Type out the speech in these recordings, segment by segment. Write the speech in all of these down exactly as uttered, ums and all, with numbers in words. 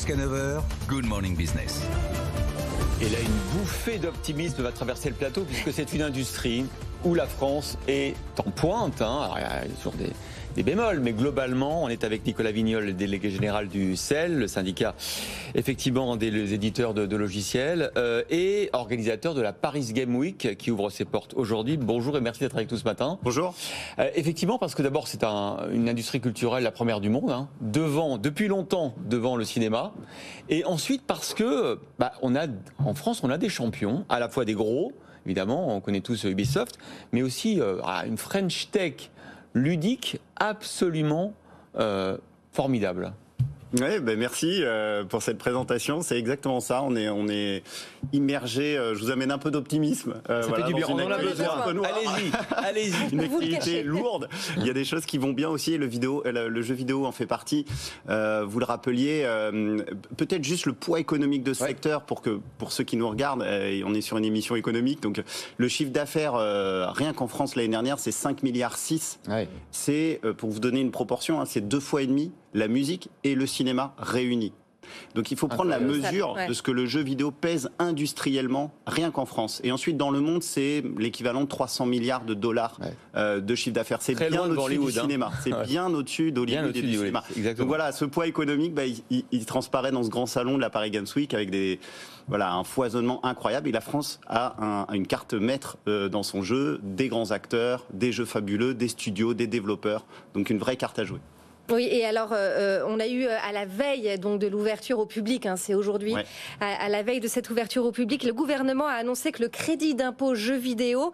Jusqu'à neuf heures, Good Morning Business. Et là, une bouffée d'optimisme va traverser le plateau puisque c'est une industrie où la France est en pointe. Hein. Alors, il y a toujours des, des bémols, mais globalement, on est avec Nicolas Vignol, le délégué général du C E L, le syndicat effectivement des éditeurs de, de logiciels, euh, et organisateur de la Paris Game Week qui ouvre ses portes aujourd'hui. Bonjour et merci d'être avec nous ce matin. Bonjour. Euh, effectivement, parce que d'abord, c'est un, une industrie culturelle la première du monde, hein, devant, depuis longtemps devant le cinéma, et ensuite parce que bah, on a, en France, on a des champions, à la fois des gros. Évidemment, on connaît tous Ubisoft, mais aussi euh, une French Tech ludique absolument euh, formidable. Oui, ben merci euh, pour cette présentation. C'est exactement ça. On est, on est immergé. Euh, je vous amène un peu d'optimisme. Euh, ça voilà, fait du bien. On en a besoin. Allez-y, allez-y. Une activité lourde. Il y a des choses qui vont bien aussi. Et le vidéo, le, le jeu vidéo en fait partie. Euh, vous le rappeliez. Euh, peut-être juste le poids économique de ce ouais. secteur pour que, pour ceux qui nous regardent. Euh, on est sur une émission économique, donc le chiffre d'affaires euh, rien qu'en France l'année dernière, c'est cinq virgule six milliards. Ouais. C'est euh, pour vous donner une proportion, hein, c'est deux fois et demi la musique et le cinéma réunis. Donc il faut prendre la mesure de ce que le jeu vidéo pèse industriellement, rien qu'en France. Et ensuite, dans le monde, c'est l'équivalent de trois cents milliards de dollars ouais. euh, de chiffre d'affaires. C'est bien au-dessus du cinéma. C'est hein. bien au-dessus d'Hollywood et du cinéma. Exactement. Donc voilà, ce poids économique, bah, il, il, il transparaît dans ce grand salon de la Paris Games Week avec des, voilà, un foisonnement incroyable. Et la France a un, une carte maître euh, dans son jeu, des grands acteurs, des jeux fabuleux, des studios, des développeurs. Donc une vraie carte à jouer. Oui, et alors euh, on a eu à la veille donc de l'ouverture au public, hein, c'est aujourd'hui, ouais. à, à la veille de cette ouverture au public, le gouvernement a annoncé que le crédit d'impôt jeux vidéo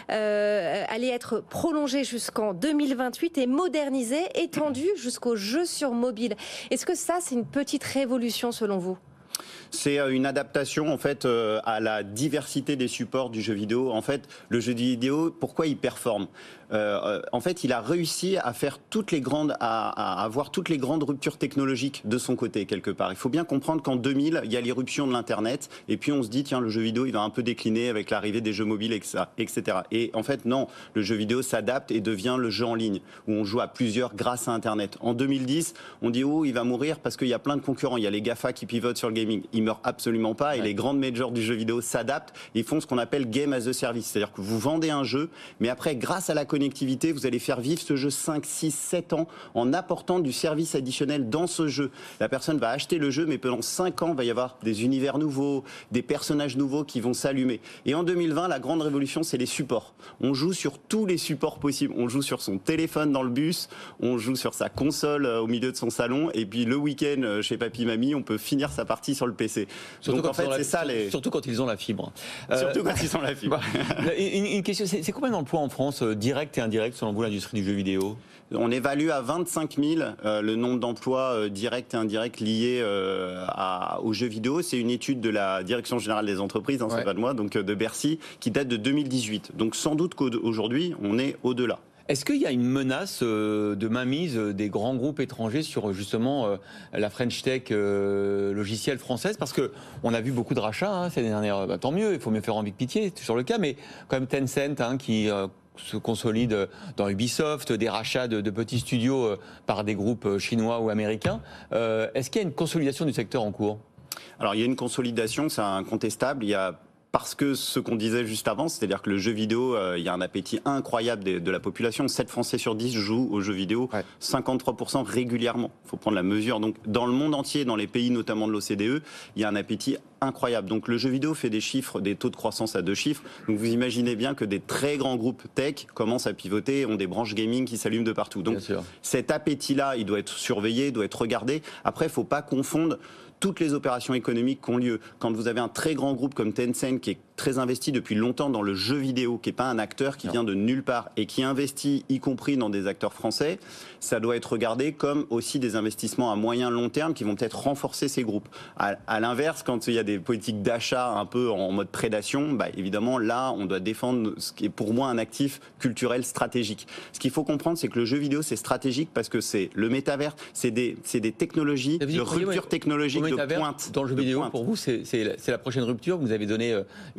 euh, allait être prolongé jusqu'en deux mille vingt-huit et modernisé, étendu jusqu'aux jeux sur mobile. Est-ce que ça, c'est une petite révolution selon vous ? C'est une adaptation en fait à la diversité des supports du jeu vidéo. En fait, le jeu vidéo, pourquoi il performe ? Euh, en fait, il a réussi à faire toutes les grandes, à, à avoir toutes les grandes ruptures technologiques de son côté quelque part. Il faut bien comprendre qu'en deux mille, il y a l'irruption de l'internet, et puis on se dit tiens, le jeu vidéo, il va un peu décliner avec l'arrivée des jeux mobiles, et cetera. Et en fait, non, le jeu vidéo s'adapte et devient le jeu en ligne où on joue à plusieurs grâce à Internet. En deux mille dix, on dit oh, il va mourir parce qu'il y a plein de concurrents. Il y a les GAFA qui pivotent sur le gaming. Ils meurent absolument pas, et ouais. les grandes majors du jeu vidéo s'adaptent et font ce qu'on appelle game as a service, c'est-à-dire que vous vendez un jeu, mais après, grâce à la connectivité, vous allez faire vivre ce jeu cinq, six, sept ans en apportant du service additionnel dans ce jeu. La personne va acheter le jeu, mais pendant cinq ans, il va y avoir des univers nouveaux, des personnages nouveaux qui vont s'allumer. Et en deux mille vingt, la grande révolution, c'est les supports. On joue sur tous les supports possibles. On joue sur son téléphone dans le bus, on joue sur sa console au milieu de son salon, et puis le week-end chez papy, mamie, on peut finir sa partie sur le P C. Surtout Donc en fait, la, c'est ça les... Surtout quand ils ont la fibre. Surtout euh, quand ils ont la fibre. une, une question, c'est, c'est combien d'emplois en France, euh, direct et indirect, selon vous, l'industrie du jeu vidéo ? On évalue à vingt-cinq mille euh, le nombre d'emplois euh, directs et indirects liés euh, à, aux jeux vidéo. C'est une étude de la Direction Générale des Entreprises, hein, ouais. c'est pas de moi, donc euh, de Bercy, qui date de deux mille dix-huit. Donc sans doute qu'aujourd'hui, on est au-delà. Est-ce qu'il y a une menace euh, de mainmise des grands groupes étrangers sur justement euh, la French Tech euh, logicielle française ? Parce que on a vu beaucoup de rachats hein, ces dernières. Bah, tant mieux, il faut mieux faire envie que pitié, c'est sur le cas, mais quand même Tencent hein, qui euh, se consolide dans Ubisoft, des rachats de, de petits studios euh, par des groupes chinois ou américains. Euh, est-ce qu'il y a une consolidation du secteur en cours ? Alors il y a une consolidation, c'est incontestable. Il y a Parce que ce qu'on disait juste avant, c'est-à-dire que le jeu vidéo, euh, il y a un appétit incroyable de, de la population. sept Français sur dix jouent aux jeux vidéo, ouais. cinquante-trois pour cent régulièrement. Il faut prendre la mesure. Donc, dans le monde entier, dans les pays notamment de l'O C D E, il y a un appétit incroyable. Donc, le jeu vidéo fait des chiffres, des taux de croissance à deux chiffres. Donc, vous imaginez bien que des très grands groupes tech commencent à pivoter, ont des branches gaming qui s'allument de partout. Donc, cet appétit-là, il doit être surveillé, doit être regardé. Après, il ne faut pas confondre toutes les opérations économiques qui ont lieu. Quand vous avez un très grand groupe comme Tencent qui est très investi depuis longtemps dans le jeu vidéo, qui n'est pas un acteur qui non. vient de nulle part et qui investit y compris dans des acteurs français, ça doit être regardé comme aussi des investissements à moyen long terme qui vont peut-être renforcer ces groupes. À, à l'inverse, quand il y a des politiques d'achat un peu en mode prédation, bah évidemment là on doit défendre ce qui est pour moi un actif culturel stratégique. Ce qu'il faut comprendre, c'est que le jeu vidéo c'est stratégique parce que c'est le métavers, c'est des, c'est des technologies, de rupture technologique de pointe. Dans le jeu vidéo, pointe. pour vous, c'est, c'est, la, c'est la prochaine rupture. Vous avez donné euh,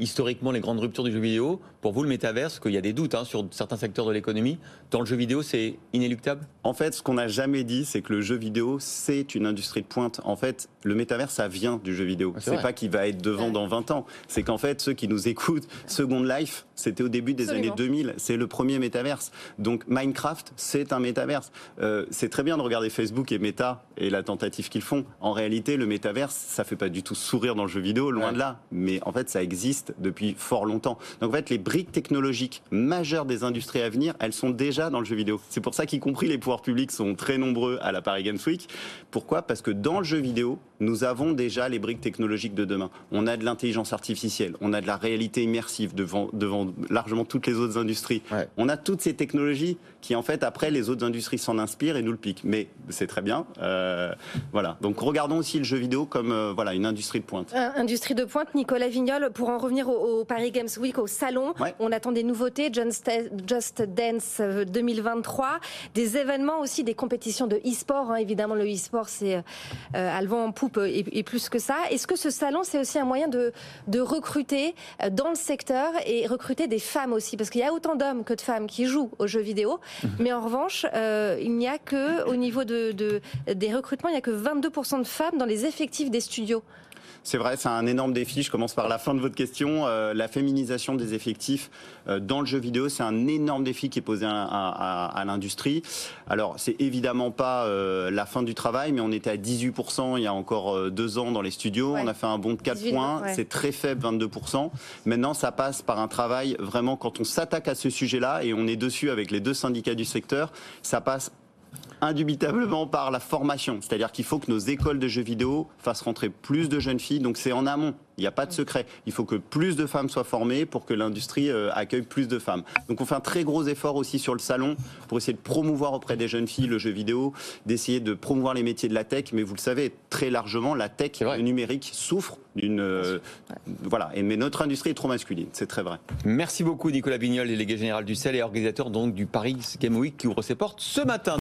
historiquement les grandes ruptures du jeu vidéo. Pour vous, le métaverse, parce qu'il y a des doutes hein, sur certains secteurs de l'économie, dans le jeu vidéo, c'est inéluctable? En fait, ce qu'on n'a jamais dit, c'est que le jeu vidéo, c'est une industrie de pointe. En fait, le métaverse, ça vient du jeu vidéo. Ah, c'est c'est pas qu'il va être devant Ouais. dans vingt ans. C'est qu'en fait, ceux qui nous écoutent, Second Life, c'était au début des Absolument. années deux mille. C'est le premier métaverse. Donc, Minecraft, c'est un métaverse. Euh, c'est très bien de regarder Facebook et Meta et la tentative qu'ils font. En réalité, le métaverse, ça fait pas du tout sourire dans le jeu vidéo, loin Ouais. de là. Mais en fait, ça existe depuis fort longtemps. Donc, en fait, les briques technologiques majeures des industries à venir, elles sont déjà dans le jeu vidéo. C'est pour ça qu'y compris les pouvoirs publics sont très nombreux à la Paris Games Week. Pourquoi ? Parce que dans le jeu vidéo, nous avons déjà les briques technologiques de demain. On a de l'intelligence artificielle, on a de la réalité immersive devant, devant largement toutes les autres industries. Ouais. On a toutes ces technologies qui, en fait, après, les autres industries s'en inspirent et nous le piquent. Mais c'est très bien. Euh, voilà. Donc, regardons aussi le jeu vidéo comme euh, voilà, une industrie de pointe. Euh, Industrie de pointe, Nicolas Vignol, pour en revenir au, au Paris Games Week, au salon, Ouais. on attend des nouveautés, Just, Just Dance deux mille vingt-trois, des événements aussi, des compétitions de e-sport, hein. Évidemment le e-sport c'est euh, à le vent en poupe et, et plus que ça. Est-ce que ce salon c'est aussi un moyen de, de recruter euh, dans le secteur et recruter des femmes aussi, parce qu'il y a autant d'hommes que de femmes qui jouent aux jeux vidéo, mmh. mais en revanche euh, il n'y a que, au niveau de, de, des recrutements, il n'y a que vingt-deux pour cent de femmes dans les effectifs des studios. C'est vrai, c'est un énorme défi. Je commence par la fin de votre question. Euh, la féminisation des effectifs euh, dans le jeu vidéo, c'est un énorme défi qui est posé à, à, à, à l'industrie. Alors, c'est évidemment pas euh, la fin du travail, mais on était à dix-huit pour cent il y a encore euh, deux ans dans les studios. Ouais. On a fait un bond de quatre dix-huit, points. Ouais. C'est très faible, vingt-deux pour cent. Maintenant, ça passe par un travail vraiment, quand on s'attaque à ce sujet-là, et on est dessus avec les deux syndicats du secteur, ça passe indubitablement par la formation. C'est-à-dire qu'il faut que nos écoles de jeux vidéo fassent rentrer plus de jeunes filles. Donc c'est en amont. Il n'y a pas de secret. Il faut que plus de femmes soient formées pour que l'industrie euh, accueille plus de femmes. Donc on fait un très gros effort aussi sur le salon pour essayer de promouvoir auprès des jeunes filles le jeu vidéo, d'essayer de promouvoir les métiers de la tech. Mais vous le savez, très largement, la tech, le numérique souffre d'une... Euh, voilà. Et, mais notre industrie est trop masculine. C'est très vrai. Merci beaucoup Nicolas Vignol, délégué général du C E L et organisateur donc du Paris Games Week qui ouvre ses portes ce matin.